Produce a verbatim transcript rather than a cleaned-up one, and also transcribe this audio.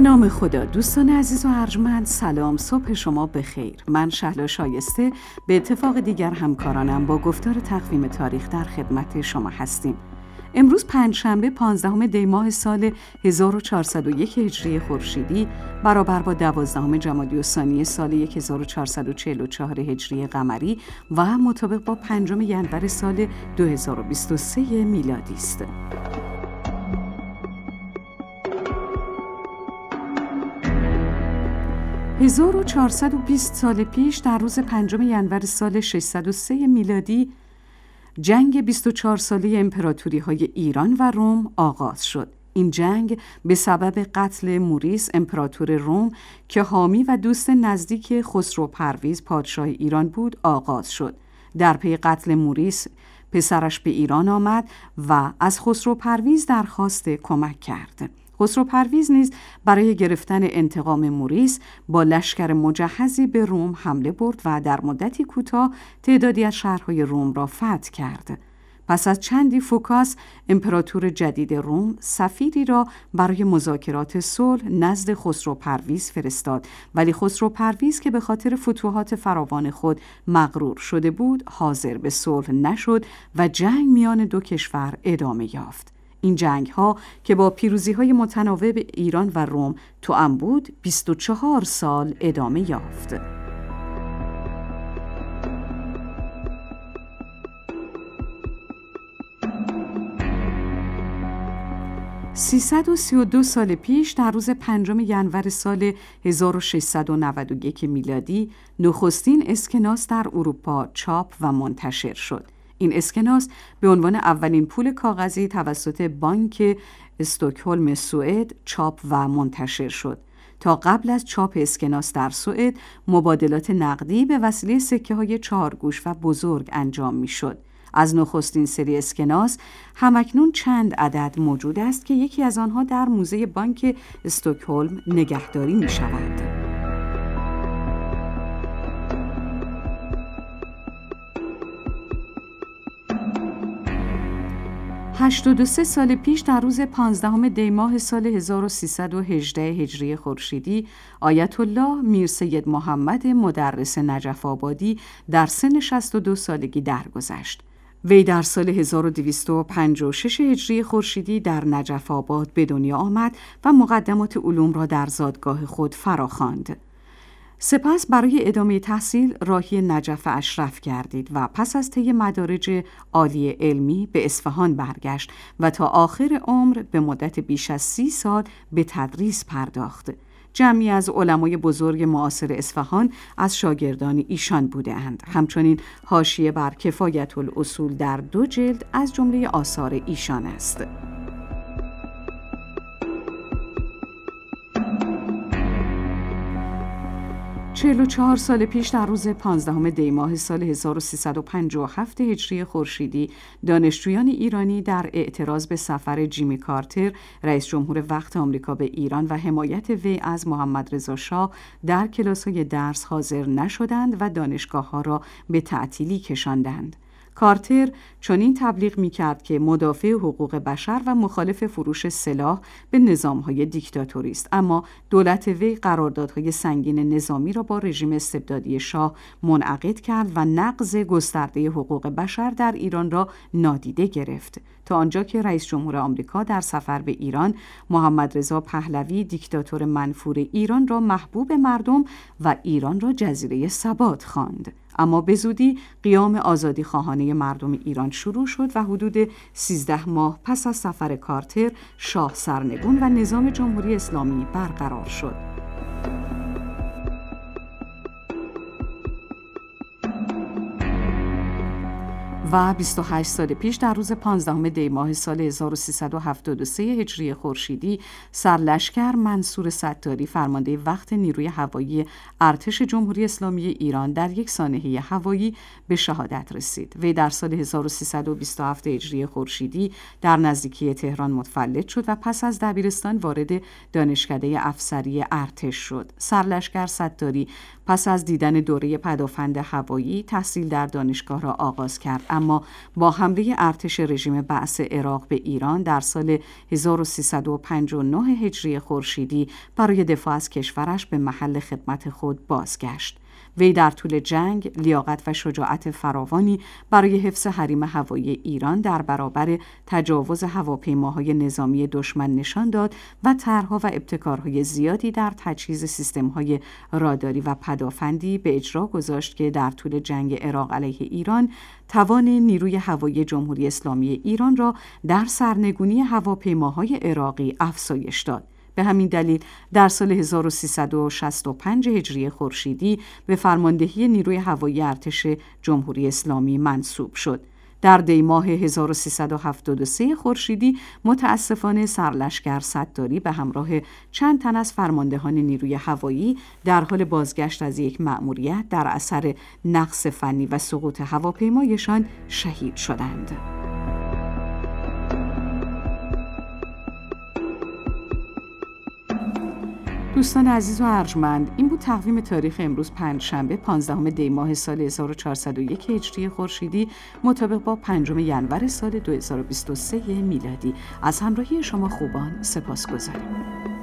نام خدا. دوستان عزیز و ارجمند، سلام، صبح شما بخیر. من شهلا شایسته به اتفاق دیگر همکارانم با گفتار تقویم تاریخ در خدمت شما هستیم. امروز پنجشنبه پانزدهم دی ماه سال هزار و چهارصد و یک هجری خورشیدی برابر با دوازدهم جمادی الثانی سال هزار و چهارصد و چهل و چهار هجری قمری و مطابق با پنجم ینور سال دو هزار و بیست و سه میلادی است. هزار و چهارصد و بیست سال پیش در روز پنجم ینور سال ششصد و سه میلادی جنگ بیست و چهار ساله امپراتوری های ایران و روم آغاز شد. این جنگ به سبب قتل موریس امپراتور روم که حامی و دوست نزدیک خسرو پرویز پادشاه ایران بود آغاز شد. در پی قتل موریس پسرش به ایران آمد و از خسرو پرویز درخواست کمک کرد. خسرو پرویز نیز برای گرفتن انتقام موریس با لشکر مجهزی به روم حمله برد و در مدتی کوتاه تعدادی از شهرهای روم را فتح کرد. پس از چندی فوکاس امپراتور جدید روم سفیری را برای مذاکرات صلح نزد خسرو پرویز فرستاد، ولی خسرو پرویز که به خاطر فتوحات فراوان خود مغرور شده بود حاضر به صلح نشد و جنگ میان دو کشور ادامه یافت. این جنگ ها که با پیروزی های متناوب ایران و روم توأم بود بیست و چهار سال ادامه یافت. سیصد و سی و دو سال پیش در روز پنجم ینور سال هزار و ششصد و نود و یک میلادی نخستین اسکناس در اروپا چاپ و منتشر شد. این اسکناس به عنوان اولین پول کاغذی توسط بانک استکهلم سوئد چاپ و منتشر شد. تا قبل از چاپ اسکناس در سوئد مبادلات نقدی به وسیله سکه های چهارگوش و بزرگ انجام می شد. از نخستین سری اسکناس همکنون چند عدد موجود است که یکی از آنها در موزه بانک استکهلم نگهداری می شود. هشتاد و سه سال پیش در روز پانزدهم دی ماه سال هزار و سیصد و هجده هجری خورشیدی آیت الله میرسید محمد مدرس نجف آبادی در سن شصت و دو سالگی درگذشت. وی در سال هزار و دویست و پنجاه و شش هجری خورشیدی در نجف آباد به دنیا آمد و مقدمات علوم را در زادگاه خود فراخواند. سپس برای ادامه تحصیل راهی نجف اشرف گردید و پس از طی مدارج عالی علمی به اصفهان برگشت و تا آخر عمر به مدت بیش از سی سال به تدریس پرداخت. جمعی از علمای بزرگ معاصر اصفهان از شاگردان ایشان بودند. همچنین حاشیه بر کفایت الاصول در دو جلد از جمله آثار ایشان است. چهل و چهار سال پیش در روز پانزدهم دی ماه سال هزار و سیصد و پنجاه و هفت هجری خورشیدی دانشجویان ایرانی در اعتراض به سفر جیمی کارتر رئیس جمهور وقت آمریکا به ایران و حمایت وی از محمد رضا شاه در کلاس‌های درس حاضر نشدند و دانشگاه‌ها را به تعطیلی کشاندند. کارتر چنین تبلیغ می‌کرد که مدافع حقوق بشر و مخالف فروش سلاح به نظام‌های دیکتاتوری است، اما دولت وی قراردادهای سنگین نظامی را با رژیم استبدادی شاه منعقد کرد و نقض گسترده حقوق بشر در ایران را نادیده گرفت، تا آنجا که رئیس جمهور آمریکا در سفر به ایران محمد رضا پهلوی دیکتاتور منفور ایران را محبوب مردم و ایران را جزیره ثبات خواند. اما به زودی قیام آزادی خواهانه مردم ایران شروع شد و حدود سیزده ماه پس از سفر کارتر شاه سرنگون و نظام جمهوری اسلامی برقرار شد. و بیست و هشت سال پیش در روز پانزدهم دی ماه سال هزار و سیصد و هفتاد و سه هجری خورشیدی سرلشکر منصور ستاری فرمانده وقت نیروی هوایی ارتش جمهوری اسلامی ایران در یک سانحه هوایی به شهادت رسید. وی در سال هزار و سیصد و بیست و هفت هجری خورشیدی در نزدیکی تهران متولد شد و پس از دبیرستان وارد دانشکده افسری ارتش شد. سرلشکر ستاری پس از دیدن دوره پدافند هوایی تحصیل در دانشگاه را آغاز کرد، اما با حمله ارتش رژیم بعث عراق به ایران در سال هزار و سیصد و پنجاه و نه هجری خورشیدی برای دفاع از کشورش به محل خدمت خود بازگشت. وی در طول جنگ لیاقت و شجاعت فراوانی برای حفظ حریم هوایی ایران در برابر تجاوز هواپیماهای نظامی دشمن نشان داد و طرح‌ها و ابتکارهای زیادی در تجهیز سیستم‌های راداری و پدافندی به اجرا گذاشت که در طول جنگ عراق علیه ایران توان نیروی هوایی جمهوری اسلامی ایران را در سرنگونی هواپیماهای عراقی افزایش داد. به همین دلیل در سال هزار و سیصد و شصت و پنج هجری خورشیدی به فرماندهی نیروی هوایی ارتش جمهوری اسلامی منصوب شد. در دی ماه هزار و سیصد و هفتاد و سه خورشیدی متاسفانه سرلشکر ستاری به همراه چند تن از فرماندهان نیروی هوایی در حال بازگشت از یک مأموریت در اثر نقص فنی و سقوط هواپیمایشان شهید شدند. دوستان عزیز و ارجمند، این بود تقویم تاریخ امروز پنجشنبه پانزدهم دی ماه سال هزار و چهارصد و یک هجری خورشیدی مطابق با پنجم ینور سال دو هزار و بیست و سه میلادی. از همراهی شما خوبان سپاسگزاریم.